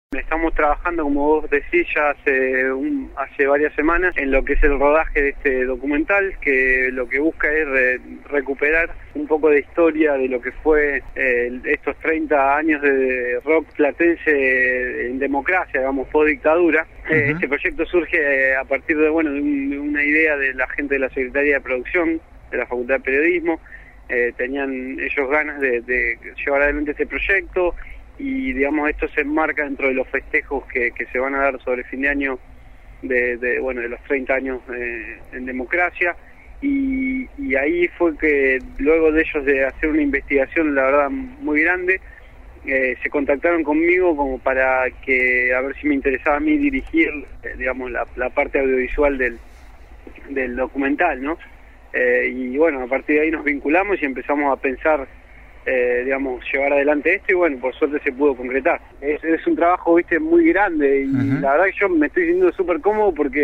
Estamos trabajando, como vos decís, ya hace varias semanas en lo que es el rodaje de este documental, que lo que busca es recuperar un poco de historia de lo que fue estos 30 años de rock platense en democracia, digamos, post dictadura. Este proyecto surge a partir de una idea de la gente de la Secretaría de Producción de la Facultad de Periodismo. Tenían ellos ganas de llevar adelante este proyecto. Y digamos, esto se enmarca dentro de los festejos que se van a dar sobre fin de año de los 30 años en democracia, y ahí fue que luego de ellos de hacer una investigación, la verdad, muy grande, se contactaron conmigo como para que a ver si me interesaba a mí dirigir digamos la parte audiovisual del documental, ¿no? Y bueno, a partir de ahí nos vinculamos y empezamos a pensar llevar adelante esto, y bueno, por suerte se pudo concretar. Es un trabajo, muy grande, y la verdad que yo me estoy sintiendo súper cómodo porque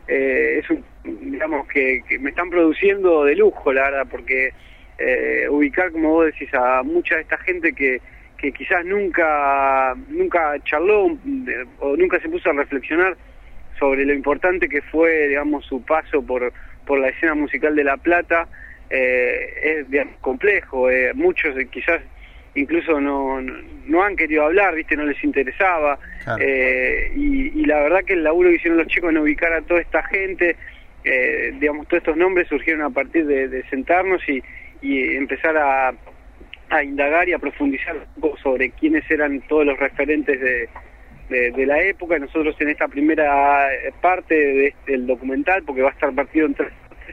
que me están produciendo de lujo, la verdad, porque ubicar, como vos decís, a mucha de esta gente que quizás nunca charló o nunca se puso a reflexionar sobre lo importante que fue, digamos, su paso por la escena musical de La Plata. Es complejo, muchos quizás incluso no han querido hablar, no les interesaba, claro. Y la verdad que el laburo que hicieron los chicos en ubicar a toda esta gente, todos estos nombres surgieron a partir de sentarnos y empezar a indagar y a profundizar un poco sobre quiénes eran todos los referentes de la época. Nosotros en esta primera parte del documental, porque va a estar partido en tres,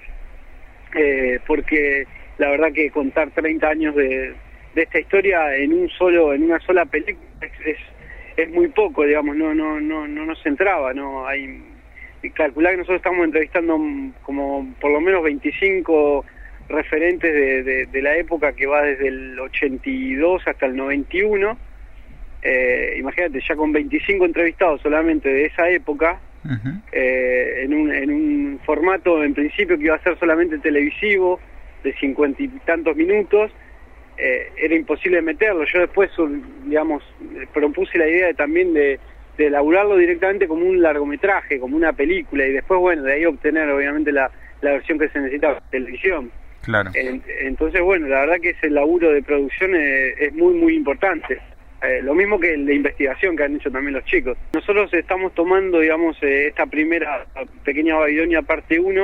porque la verdad que contar 30 años de esta historia en una sola película es muy poco, digamos, no nos centraba, no hay. Calcular que nosotros estamos entrevistando como por lo menos 25 referentes de la época, que va desde el 82 hasta el 91. Imagínate, ya con 25 entrevistados solamente de esa época. En un formato en principio que iba a ser solamente televisivo, de 50 y tantos minutos, era imposible meterlo. Yo después, propuse la idea también de elaborarlo directamente como un largometraje, como una película, y después, de ahí obtener obviamente la versión que se necesita para televisión. Claro. Entonces, la verdad que ese laburo de producción es muy, muy importante. Lo mismo que el de investigación que han hecho también los chicos. Nosotros estamos tomando, esta primera pequeña Babilonia parte 1,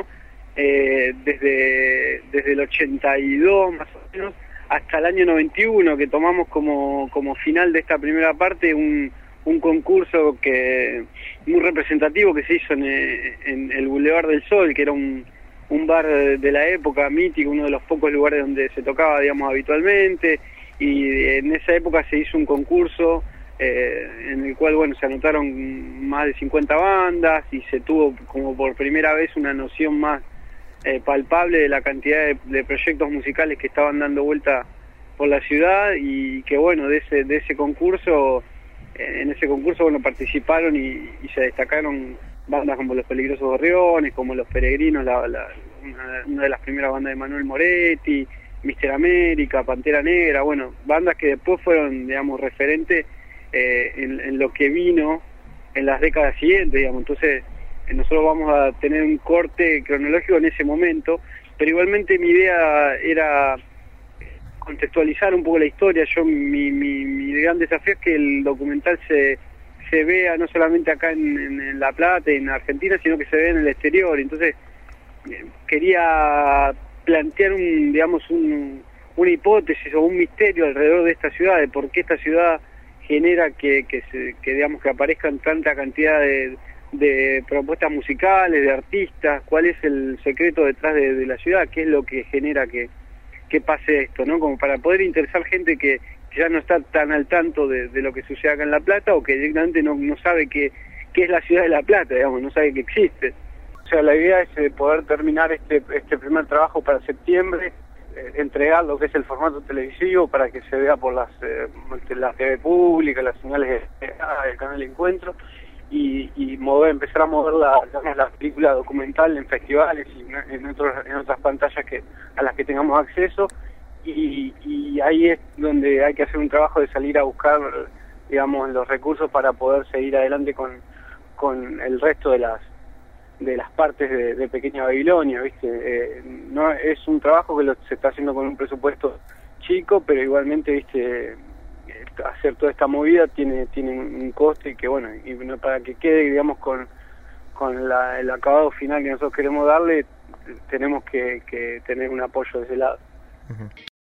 desde el 82 más o menos hasta el año 91, que tomamos como final de esta primera parte un concurso muy representativo que se hizo en el Boulevard del Sol, que era un bar de la época mítico, uno de los pocos lugares donde se tocaba, habitualmente. Y en esa época se hizo un concurso en el cual, se anotaron más de 50 bandas, y se tuvo como por primera vez una noción más palpable de la cantidad de proyectos musicales que estaban dando vuelta por la ciudad, y que de ese concurso, en ese concurso participaron y se destacaron bandas como Los Peligrosos Gorriones, como Los Peregrinos, una de las primeras bandas de Manuel Moretti, Mister América, Pantera Negra, bandas que después fueron, referentes en lo que vino en las décadas siguientes, Entonces, nosotros vamos a tener un corte cronológico en ese momento, pero igualmente mi idea era contextualizar un poco la historia. Mi gran desafío es que el documental se vea no solamente acá en La Plata y en Argentina, sino que se vea en el exterior. Entonces, quería plantear una hipótesis o un misterio alrededor de esta ciudad, de por qué esta ciudad genera que aparezcan tanta cantidad de propuestas musicales, de artistas, cuál es el secreto detrás de la ciudad, qué es lo que genera que pase esto, ¿no? Como para poder interesar gente que ya no está tan al tanto de lo que sucede acá en La Plata, o que directamente no sabe qué es la ciudad de La Plata, no sabe que existe. O sea, la idea es poder terminar este primer trabajo para septiembre, entregar lo que es el formato televisivo para que se vea por la TV pública, las señales del canal Encuentro, y empezar a mover la película documental en festivales y en otras pantallas a las que tengamos acceso, y ahí es donde hay que hacer un trabajo de salir a buscar digamos, los recursos para poder seguir adelante con el resto de las partes de Pequeña Babilonia, ¿viste? No es un trabajo que se está haciendo con un presupuesto chico, pero igualmente, ¿viste? Hacer toda esta movida tiene un coste que, bueno, y para que quede, digamos, con el acabado final que nosotros queremos darle, tenemos que tener un apoyo de ese lado.